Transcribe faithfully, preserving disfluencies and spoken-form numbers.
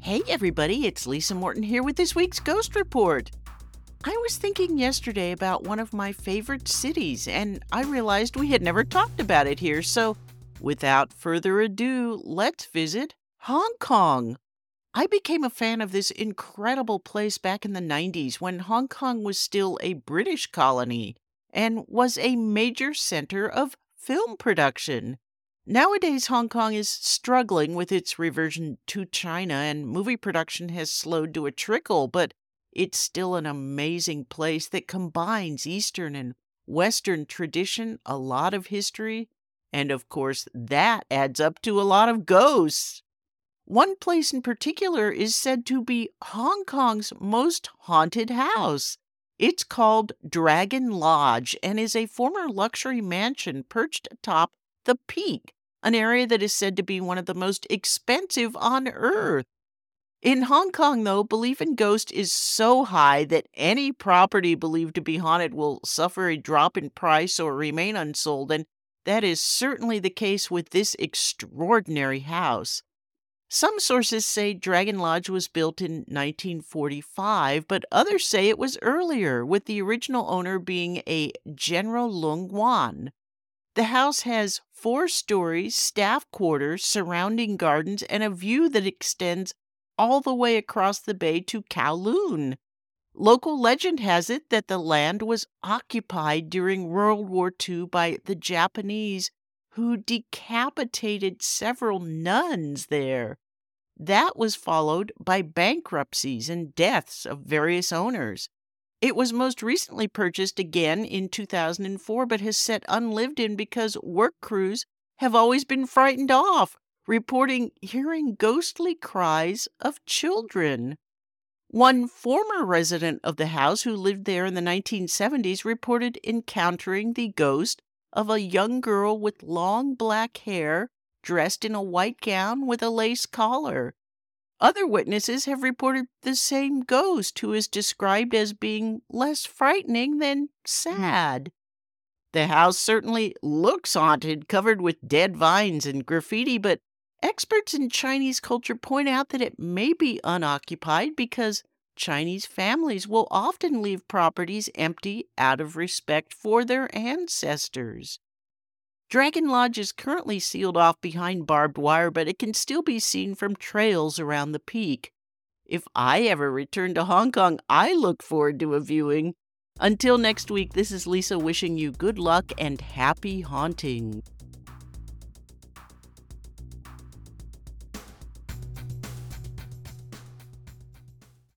Hey everybody, it's Lisa Morton here with this week's Ghost Report. I was thinking yesterday about one of my favorite cities, and I realized we had never talked about it here, so without further ado, let's visit Hong Kong. I became a fan of this incredible place back in the nineties when Hong Kong was still a British colony and was a major center of film production. Nowadays, Hong Kong is struggling with its reversion to China, and movie production has slowed to a trickle, but it's still an amazing place that combines Eastern and Western tradition, a lot of history, and of course, that adds up to a lot of ghosts. One place in particular is said to be Hong Kong's most haunted house. It's called Dragon Lodge and is a former luxury mansion perched atop the Peak, an area that is said to be one of the most expensive on Earth. In Hong Kong, though, belief in ghosts is so high that any property believed to be haunted will suffer a drop in price or remain unsold, and that is certainly the case with this extraordinary house. Some sources say Dragon Lodge was built in nineteen forty-five, but others say it was earlier, with the original owner being a General Lung Wan. The house has four stories, staff quarters, surrounding gardens, and a view that extends all the way across the bay to Kowloon. Local legend has it that the land was occupied during World War Two by the Japanese, who decapitated several nuns there. That was followed by bankruptcies and deaths of various owners. It was most recently purchased again in two thousand four, but has sat unlived in because work crews have always been frightened off, reporting hearing ghostly cries of children. One former resident of the house who lived there in the nineteen seventies reported encountering the ghost of a young girl with long black hair, dressed in a white gown with a lace collar. Other witnesses have reported the same ghost, who is described as being less frightening than sad. The house certainly looks haunted, covered with dead vines and graffiti, but experts in Chinese culture point out that it may be unoccupied because Chinese families will often leave properties empty out of respect for their ancestors. Dragon Lodge is currently sealed off behind barbed wire, but it can still be seen from trails around the Peak. If I ever return to Hong Kong, I look forward to a viewing. Until next week, this is Lisa wishing you good luck and happy haunting.